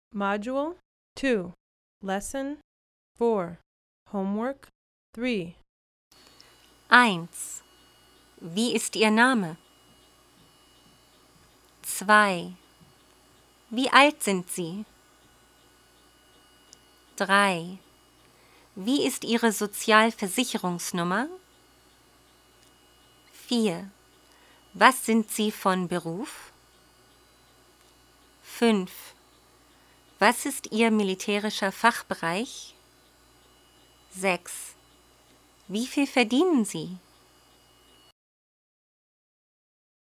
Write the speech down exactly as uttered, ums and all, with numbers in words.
Module two, Lesson four, Homework three. eins. Wie ist Ihr Name? zwei. Wie alt sind Sie? drei. Wie ist Ihre Sozialversicherungsnummer? vier. Was sind Sie von Beruf? fünf. Was ist Ihr militärischer Fachbereich? sechs. Wie viel verdienen Sie?